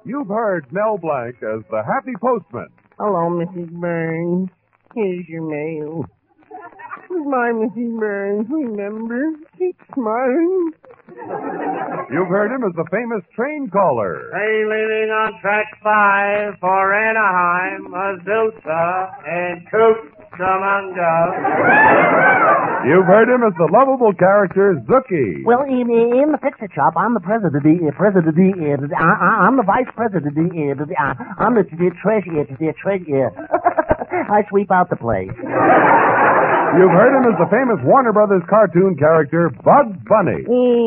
You've heard Mel Blanc as the Happy Postman. Hello, Mrs. Burns. Here's your mail. Goodbye, Mrs. Burns. Remember, keep smiling. You've heard him as the famous train caller. Train leaving on track 5 for Anaheim, Azusa, and Cucamonga. You've heard him as the lovable character Zookie. Well, in the Fix-It Shop, I'm the president. I'm the vice president. I'm the treasurer. I sweep out the place. You've heard him as the famous Warner Brothers cartoon character Bugs Bunny.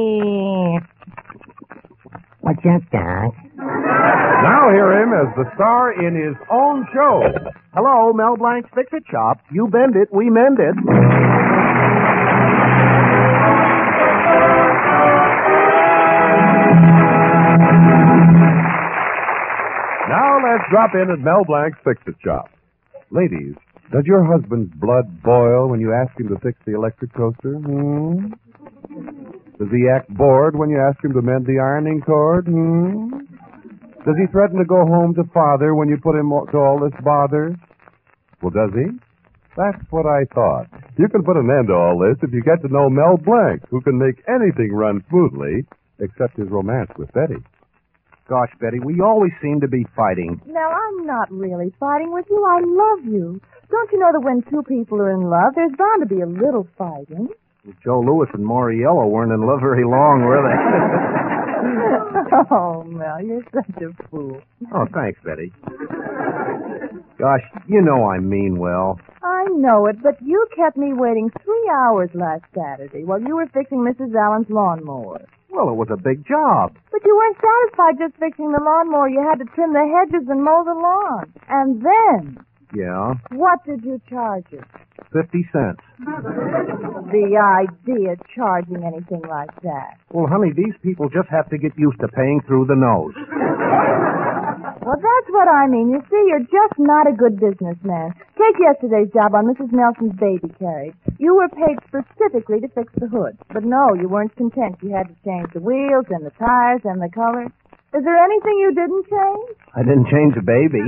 What's that, Doc? Now hear him as the star in his own show. Hello, Mel Blanc's Fix-It Shop. You bend it, we mend it. Now let's drop in at Mel Blanc's Fix-It Shop. Ladies, does your husband's blood boil when you ask him to fix the electric toaster? Does he act bored when you ask him to mend the ironing cord? Does he threaten to go home to father when you put him to all this bother? Well, does he? That's what I thought. You can put an end to all this if you get to know Mel Blanc, who can make anything run smoothly except his romance with Betty. Gosh, Betty, we always seem to be fighting. Now, I'm not really fighting with you. I love you. Don't you know that when two people are in love, there's bound to be a little fighting? Joe Louis and Moriello weren't in love very long, were they? Oh, Mel, you're such a fool. Oh, thanks, Betty. Gosh, you know I mean well. I know it, but you kept me waiting 3 hours last Saturday while you were fixing Mrs. Allen's lawnmower. Well, it was a big job. But you weren't satisfied just fixing the lawnmower. You had to trim the hedges and mow the lawn. And then... Yeah? What did you charge her? 50 cents. The idea of charging anything like that. Well, honey, these people just have to get used to paying through the nose. Well, that's what I mean. You see, you're just not a good businessman. Take yesterday's job on Mrs. Nelson's baby carriage. You were paid specifically to fix the hood. But no, you weren't content. You had to change the wheels and the tires and the color. Is there anything you didn't change? I didn't change the baby.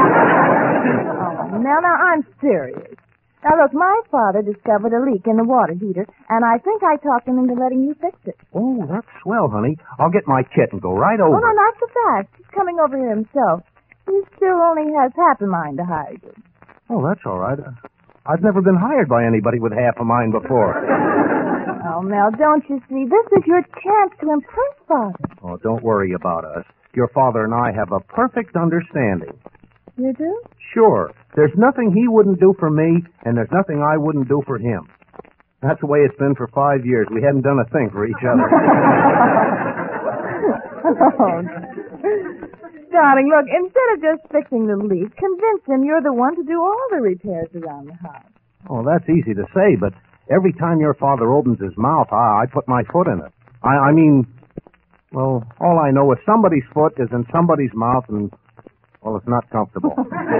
Oh, now, I'm serious. Now, look, my father discovered a leak in the water heater, and I think I talked him into letting you fix it. Oh, that's swell, honey. I'll get my kit and go right over. Oh, no, not so fast. He's coming over here himself. He still only has half a mind to hire you. Oh, that's all right. I've never been hired by anybody with half a mind before. Oh, Mel, don't you see? This is your chance to impress Father. Oh, don't worry about us. Your father and I have a perfect understanding. You do? Sure. There's nothing he wouldn't do for me, and there's nothing I wouldn't do for him. That's the way it's been for 5 years. We hadn't done a thing for each other. Oh, darling, look, instead of just fixing the leak, convince him you're the one to do all the repairs around the house. Oh, that's easy to say, but every time your father opens his mouth, I put my foot in it. I mean, well, all I know is somebody's foot is in somebody's mouth, and, well, it's not comfortable.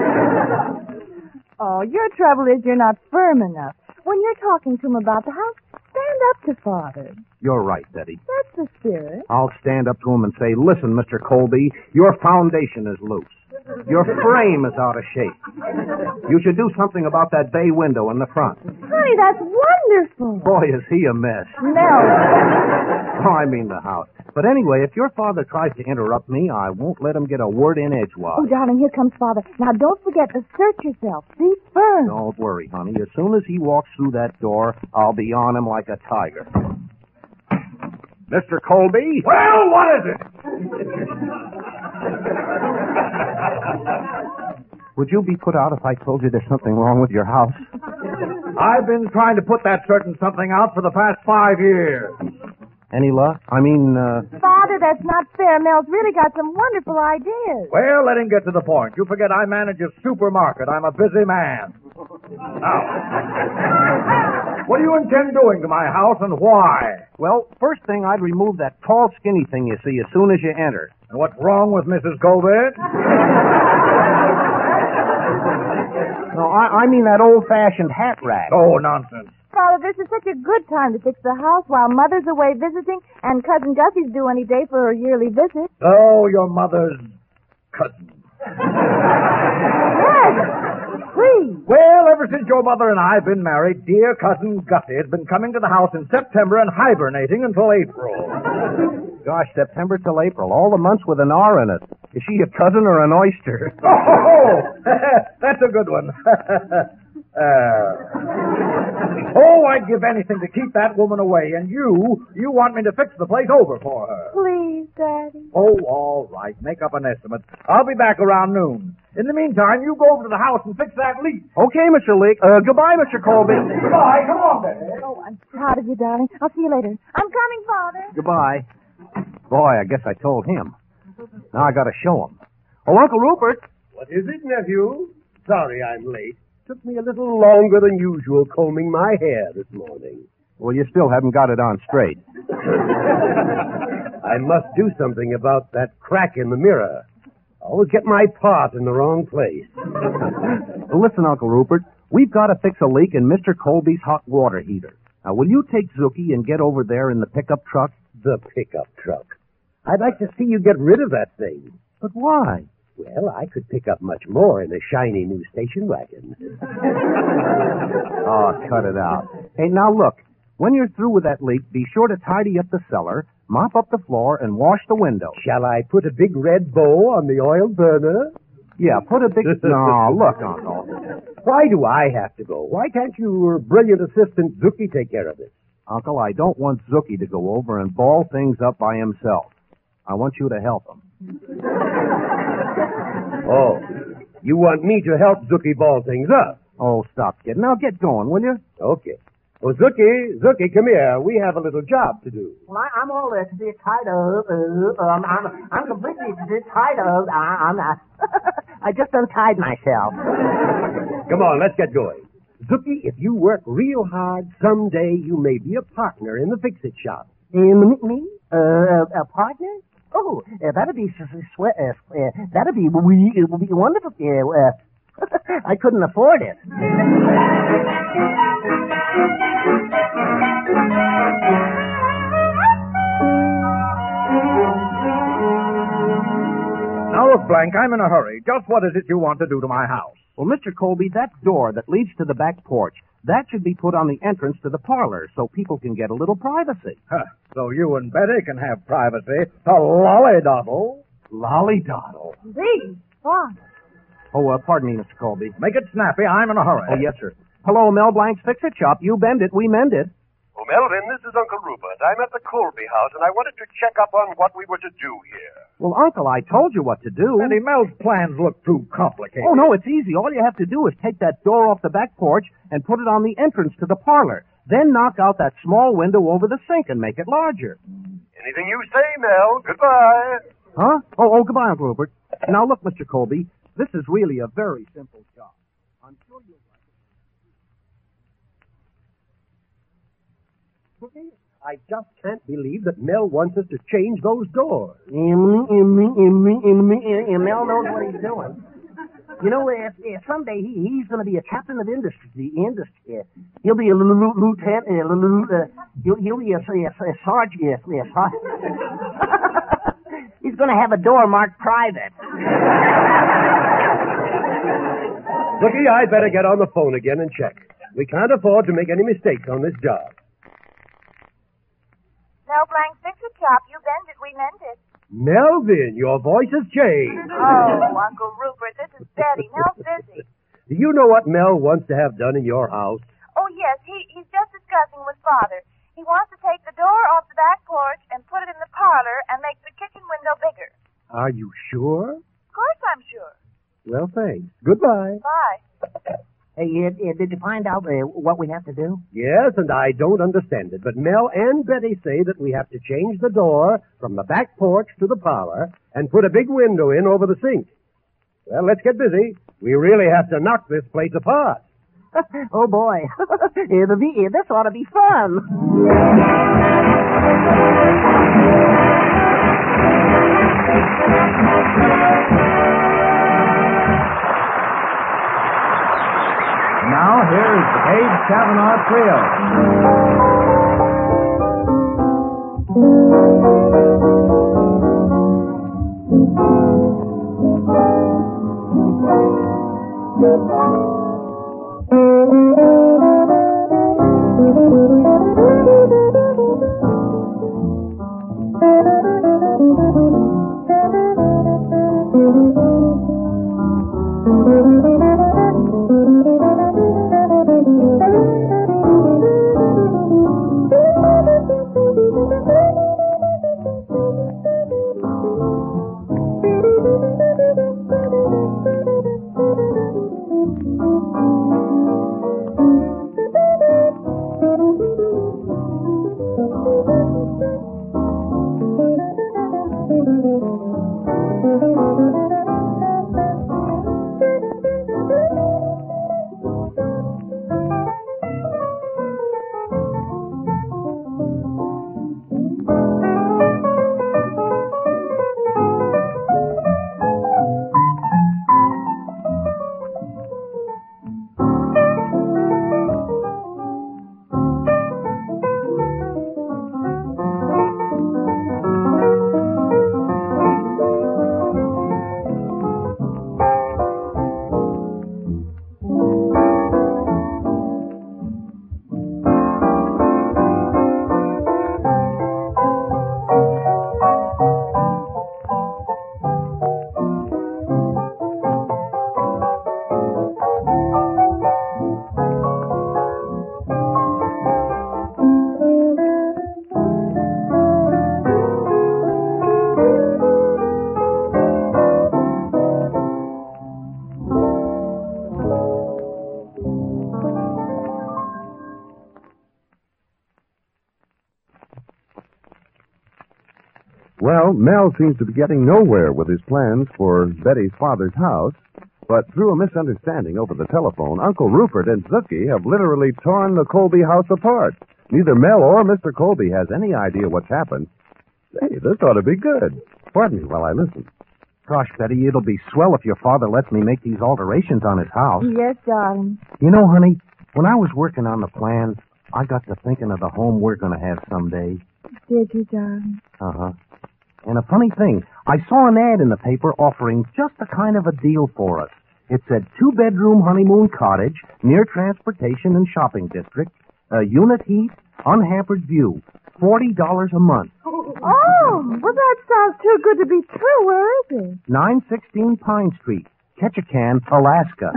Oh, your trouble is you're not firm enough. When you're talking to him about the house, stand up to Father. You're right, Betty. That's the spirit. I'll stand up to him and say, listen, Mr. Colby, your foundation is loose. Your frame is out of shape. You should do something about that bay window in the front. Honey, that's wonderful. Boy, is he a mess. No. Oh, I mean the house. But anyway, if your father tries to interrupt me, I won't let him get a word in edgewise. Oh, darling, here comes Father. Now, don't forget to search yourself. Be firm. Don't worry, honey. As soon as he walks through that door, I'll be on him like a tiger. Mr. Colby? Well, what is it? Would you be put out if I told you there's something wrong with your house? I've been trying to put that certain something out for the past 5 years. Any luck? I mean, Father, that's not fair. Mel's really got some wonderful ideas. Well, let him get to the point. You forget I manage a supermarket. I'm a busy man. Now, what do you intend doing to my house and why? well, first thing, I'd remove that tall, skinny thing you see as soon as you enter. And what's wrong with Mrs. Colbert? No, I mean that old-fashioned hat rack. Oh, nonsense. Father, this is such a good time to fix the house while Mother's away visiting and Cousin Gussie's due any day for her yearly visit. Oh, your mother's cousin. Dad, please. Well, ever since your mother and I have been married, dear cousin Gussie has been coming to the house in September and hibernating until April. Gosh, September till April. All the months with an R in it. Is she a cousin or an oyster? Oh, that's a good one. I'd give anything to keep that woman away, and you want me to fix the place over for her. Please, Daddy. Oh, all right. Make up an estimate. I'll be back around noon. In the meantime, you go over to the house and fix that leak. Okay, Mr. Leak. Goodbye, Mr. Colby. Goodbye. Come on, then. Oh, I'm proud of you, darling. I'll see you later. I'm coming, Father. Goodbye. Boy, I guess I told him. Now I gotta show him. Oh, Uncle Rupert. What is it, nephew? Sorry I'm late. Took me a little longer than usual combing my hair this morning. Well, you still haven't got it on straight. I must do something about that crack in the mirror. I always get my part in the wrong place. Well, listen, Uncle Rupert. We've got to fix a leak in Mr. Colby's hot water heater. Now, will you take Zookie and get over there in the pickup truck? The pickup truck. I'd like to see you get rid of that thing. But why? Well, I could pick up much more in a shiny new station wagon. Oh, cut it out. Hey, now look. When you're through with that leak, be sure to tidy up the cellar, mop up the floor, and wash the window. Shall I put a big red bow on the oil burner? Yeah, put a big... No, look, Uncle. Why do I have to go? Why can't your brilliant assistant Zookie take care of this? Uncle, I don't want Zookie to go over and ball things up by himself. I want you to help him. Oh, you want me to help Zookie ball things up? Oh, stop, kid. Now get going, will you? Okay. Oh, Zookie, come here. We have a little job to do. Well, I'm all to be tied up. I'm completely tied up. I just untied myself. Come on, let's get going. Zookie, if you work real hard, someday you may be a partner in the fix-it shop. Me? A partner? Oh, that'd be that'd be wonderful. I couldn't afford it. Now, look, Blank, I'm in a hurry. Just what is it you want to do to my house? Well, Mr. Colby, that door that leads to the back porch, that should be put on the entrance to the parlor so people can get a little privacy. Huh. So you and Betty can have privacy to lolly-doddle. Lolly-doddle. Please, what? Oh, pardon me, Mr. Colby. Make it snappy. I'm in a hurry. Oh, yes, sir. Hello, Mel Blank's Fix-It Shop. You bend it, we mend it. Oh, Melvin, this is Uncle Rupert. I'm at the Colby house, and I wanted to check up on what we were to do here. Well, Uncle, I told you what to do. Betty, Mel's plans look too complicated. Oh, no, it's easy. All you have to do is take that door off the back porch and put it on the entrance to the parlor. Then knock out that small window over the sink and make it larger. Anything you say, Mel. Goodbye. Huh? Oh, goodbye, Uncle Rupert. Now, look, Mr. Colby, this is really a very simple job. I'm sure you'll like it. I just can't believe that Mel wants us to change those doors. Mel knows what he's doing. You know, someday he's going to be a captain of industry. He'll be a lieutenant. He'll be a sergeant. He's going to have a door marked private. Looky, I'd better get on the phone again and check. We can't afford to make any mistakes on this job. Mel Blank, Fix-It Shop. You bend it, we mend it. Melvin, your voice has changed. Oh, Uncle Rupert, this is Betty. Mel's busy. Do you know what Mel wants to have done in your house? Oh, yes, he's just discussing with Father. He wants to take the door off the back porch and put it in the parlor and make the kitchen window bigger. Are you sure? Of course I'm sure. Well, thanks. Goodbye. Bye. Hey, did you find out what we have to do? Yes, and I don't understand it, but Mel and Betty say that we have to change the door from the back porch to the parlor and put a big window in over the sink. Well, let's get busy. We really have to knock this place apart. Oh, boy. This ought to be fun. Now, here's Abe Kavanaugh Trio. Well, Mel seems to be getting nowhere with his plans for Betty's father's house, but through a misunderstanding over the telephone, Uncle Rupert and Zookie have literally torn the Colby house apart. Neither Mel or Mr. Colby has any idea what's happened. Hey, this ought to be good. Pardon me while I listen. Gosh, Betty, it'll be swell if your father lets me make these alterations on his house. Yes, darling. You know, honey, when I was working on the plans, I got to thinking of the home we're going to have someday. Did you, darling? Uh-huh. And a funny thing, I saw an ad in the paper offering just a kind of a deal for us. It said 2-bedroom honeymoon cottage, near transportation and shopping district, unit heat, unhampered view, $40 a month. Oh, well, that sounds too good to be true. Where is it? 916 Pine Street, Ketchikan, Alaska.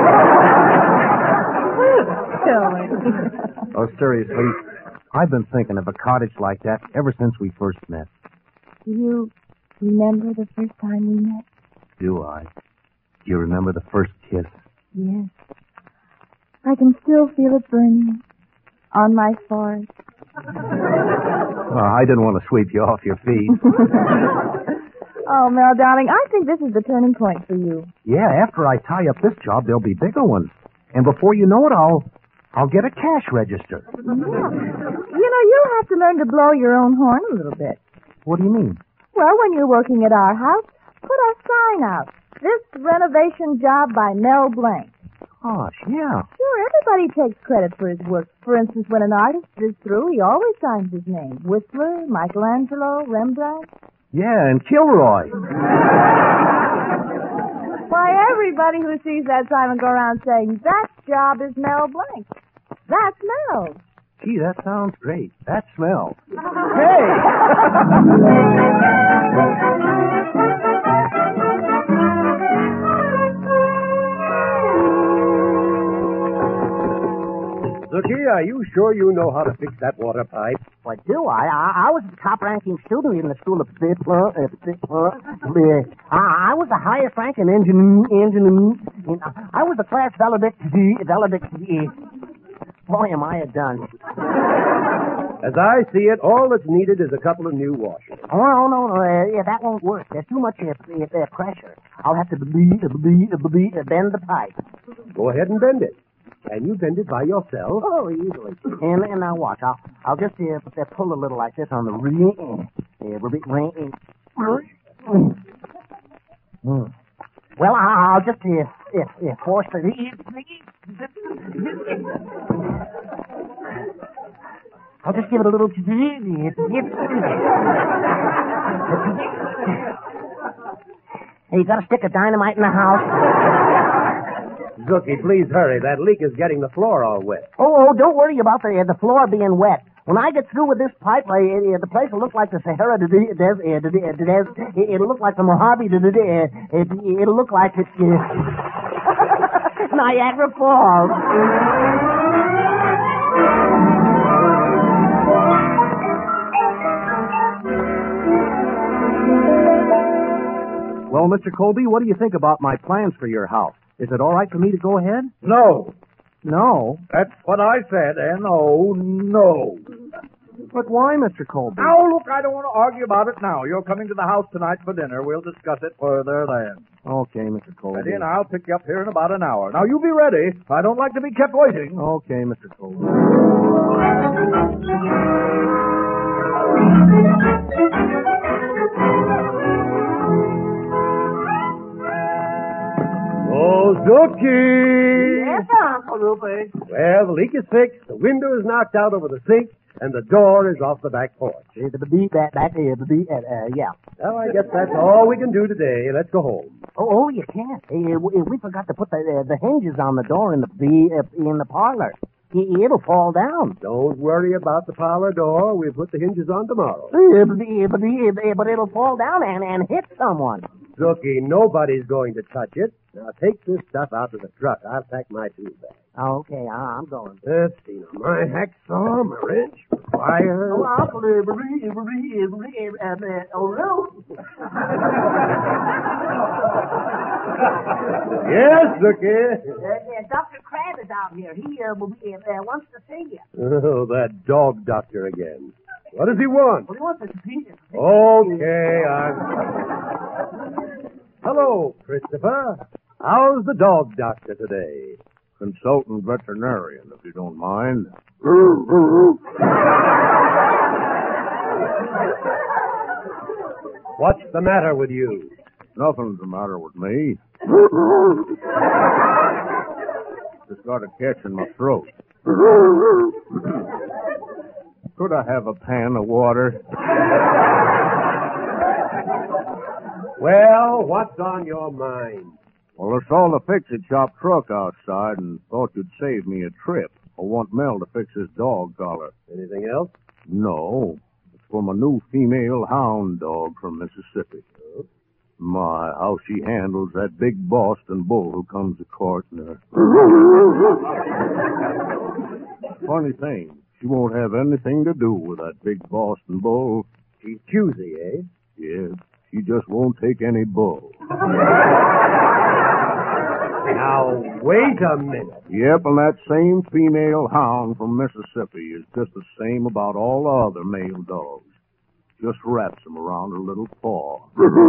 Oh, seriously, I've been thinking of a cottage like that ever since we first met. Do you remember the first time we met? Do I? Do you remember the first kiss? Yes. I can still feel it burning on my forehead. Well, I didn't want to sweep you off your feet. Oh, Mel, darling, I think this is the turning point for you. Yeah, after I tie up this job, there'll be bigger ones. And before you know it, I'll get a cash register. Yeah. You know, you'll have to learn to blow your own horn a little bit. What do you mean? Well, when you're working at our house, put a sign out. This renovation job by Mel Blank. Gosh, yeah. Sure, everybody takes credit for his work. For instance, when an artist is through, he always signs his name. Whistler, Michelangelo, Rembrandt. Yeah, and Kilroy. Why, everybody who sees that sign will go around saying, that job is Mel Blank. That's Mel. Gee, that sounds great. That smells. Zookie, are you sure you know how to fix that water pipe? What do I? I was the top-ranking student in the school of... I was the highest-ranking engineer. I was the class valedictorian. Boy, am I a dunce. As I see it, all that's needed is a couple of new washers. Oh, no. That won't work. There's too much pressure. I'll have to bend the pipe. Go ahead and bend it. Can you bend it by yourself? Oh, easily. And now watch. I'll just pull a little like this on the ring. Well, I'll just force the... I'll just give it a little... Hey, you got a stick of dynamite in the house? Zookie, please hurry. That leak is getting the floor all wet. Oh, don't worry about the floor being wet. When I get through with this pipe, the place will look like the Sahara Desert. It'll look like the Mojave Desert. It'll look like it's Niagara Falls. Well, Mr. Colby, what do you think about my plans for your house? Is it all right for me to go ahead? No. No. That's what I said, N-O, no. But why, Mr. Colby? Now, look, I don't want to argue about it now. You're coming to the house tonight for dinner. We'll discuss it further then. Okay, Mr. Colby. Ready, and I'll pick you up here in about an hour. Now, you be ready. I don't like to be kept waiting. Okay, Mr. Colby. Oh, Zookie! Yes, Uncle Rupert. Well, the leak is fixed, the window is knocked out over the sink, and the door is off the back porch. Yeah. Well, I guess that's all we can do today. Let's go home. Oh, you can't. We forgot to put the hinges on the door in the parlor. It'll fall down. Don't worry about the parlor door. We'll put the hinges on tomorrow. But it'll fall down and hit someone. Zookie, nobody's going to touch it. Now, take this stuff out to the truck. I'll pack my tools back. Okay, I'm going. Let's see now. My hacksaw, my wrench, wire. Oh, Uncle Rupert. Yes, Zookie. Dr. Crab is out here. He wants to see you. Oh, that dog doctor again. What does he want? Well, he wants to see you. Okay, Hello, Christopher. How's the dog doctor today? Consultant veterinarian, if you don't mind. What's the matter with you? Nothing's the matter with me. Just got a catch in my throat. Could I have a pan of water? Well, what's on your mind? Well, I saw the fix-it shop truck outside and thought you'd save me a trip. I want Mel to fix his dog collar. Anything else? No. It's for my new female hound dog from Mississippi. My, how she handles that big Boston bull who comes a-courting her. Funny thing, she won't have anything to do with that big Boston bull. She's choosy, eh? Yes, she just won't take any bull. Now, wait a minute. Yep, and that same female hound from Mississippi is just the same about all the other male dogs. Just wraps them around her little paw.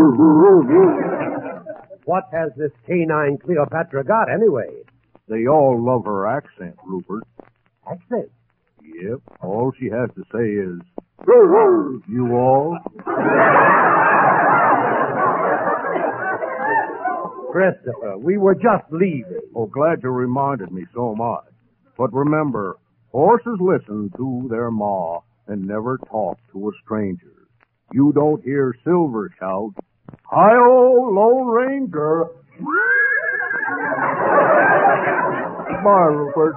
What has this canine Cleopatra got, anyway? They all love her accent, Rupert. Accent? Yep, all she has to say is, you all? Christopher, we were just leaving. Oh, glad you reminded me, so am I. But remember, horses listen to their ma and never talk to a stranger. You don't hear Silver shout, "Hi-oh, Lone Ranger!" Bye, Rupert.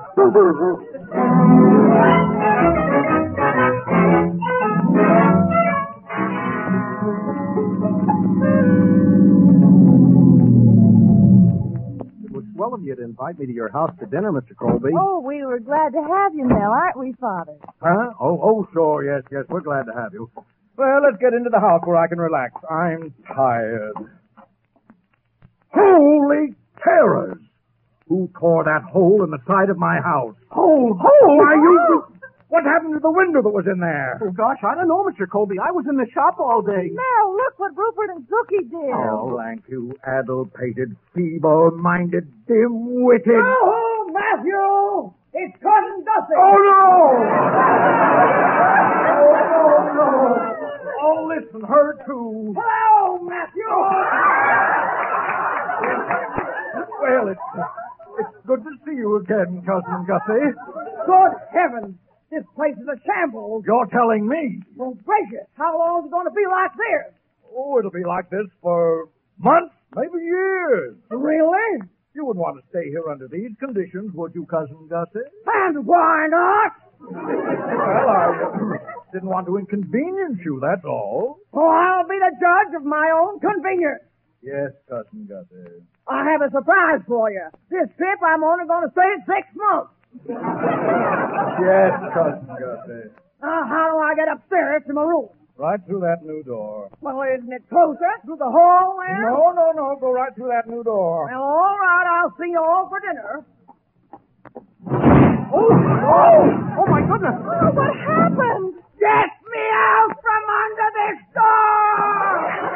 Well of you to invite me to your house to dinner, Mr. Colby. Oh, we were glad to have you, Mel, aren't we, Father? Huh? Oh, sure, yes, we're glad to have you. Well, let's get into the house where I can relax. I'm tired. Holy terrors! Who tore that hole in the side of my house? Hole! Why, you... What happened to the window that was in there? Oh, gosh, I don't know, Mr. Colby. I was in the shop all day. Mel, look what Rupert and Zookie did. Oh, blank you, addle-pated, feeble-minded, dim-witted... Oh, Matthew! It's Cousin Gussie! Oh, no! Oh, no! Oh, listen, her too. Hello, Matthew! Well, it's good to see you again, Cousin Gussie. Good heavens! This place is a shambles. You're telling me. Well, gracious, how long is it going to be like this? Oh, it'll be like this for months, maybe years. Really? You wouldn't want to stay here under these conditions, would you, Cousin Gussie? And why not? Well, I didn't want to inconvenience you, that's all. Oh, I'll be the judge of my own convenience. Yes, Cousin Gussie. I have a surprise for you. This trip, I'm only going to stay 6 months. Yes, Cousin Gussie. How do I get upstairs to my room? Right through that new door. Well, isn't it closer? Through the hall there? No. Go right through that new door. Well, all right. I'll see you all for dinner. Oh, my goodness. Oh, what happened? Get me out from under this door!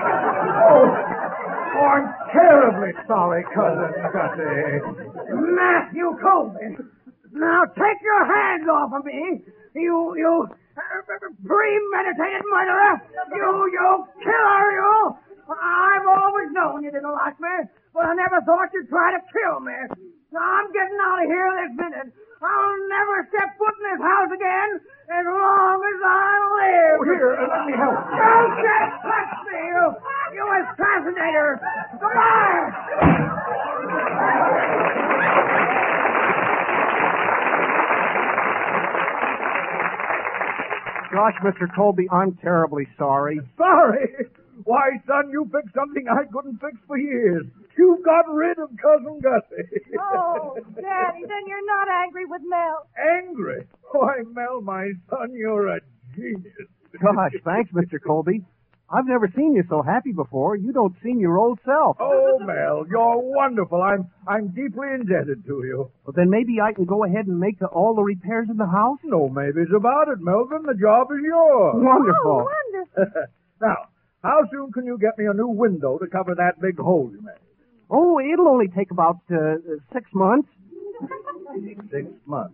Oh, I'm terribly sorry, Cousin Gussie. Matthew Colby, now take your hands off of me. You premeditated murderer. You killer, you. I've always known you didn't like me, but I never thought you'd try to kill me. Now, I'm getting out of here this minute. I'll never step foot in this house again as long as I live. Here, let me help you. Don't just touch me, you assassinator. Goodbye. Gosh, Mr. Colby, I'm terribly sorry. Sorry? Why, son, you fixed something I couldn't fix for years. You got rid of Cousin Gussie. Oh, Daddy, then you're not angry with Mel. Angry? Why, Mel, my son, you're a genius. Gosh, thanks, Mr. Colby. I've never seen you so happy before. You don't seem your old self. Oh, Mel, you're wonderful. I'm deeply indebted to you. Well, then maybe I can go ahead and make all the repairs in the house? No maybes about it, Melvin. The job is yours. Wonderful. Oh, wonderful. Now, how soon can you get me a new window to cover that big hole you made? Oh, it'll only take about 6 months. 6 months.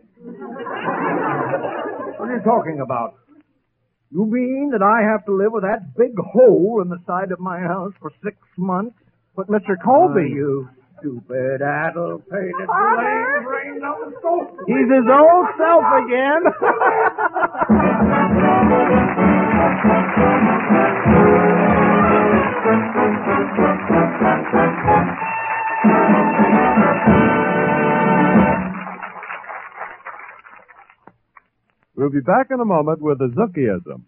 What are you talking about? You mean that I have to live with that big hole in the side of my house for 6 months? But, Mr. Colby... You stupid, addle-pated, Father? brain-numbed soul. He's his old self again. We'll be back in a moment with the Zookieism.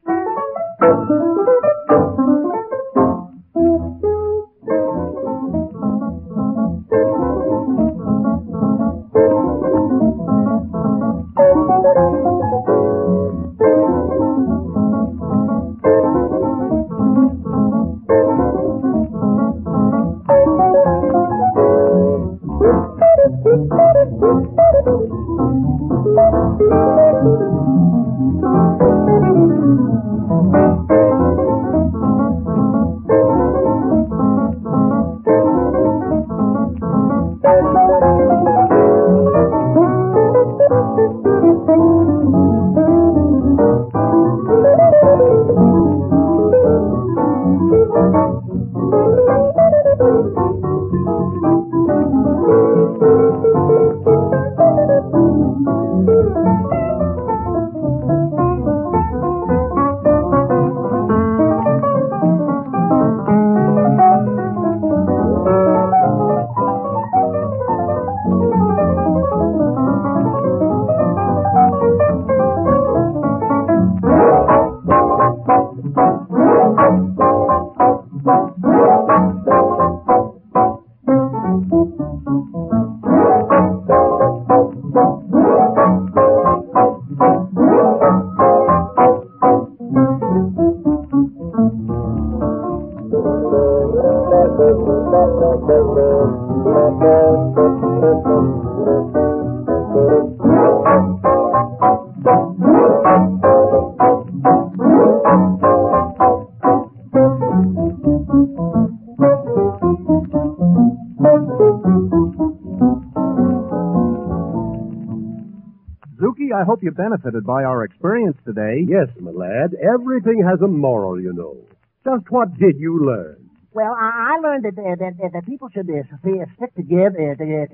Zuki, I hope you benefited by our experience today. Yes, my lad. Everything has a moral, you know. Just what did you learn? Well, I learned that people should stick together.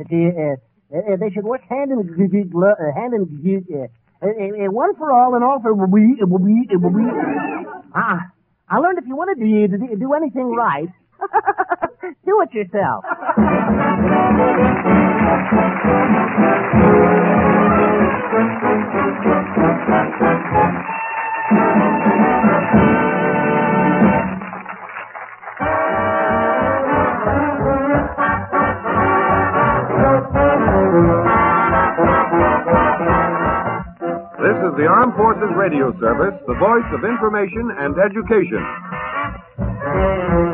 They should work hand in one for all and all for we. I learned if you want to do anything right, do it yourself. This is the Armed Forces Radio Service, the voice of information and education.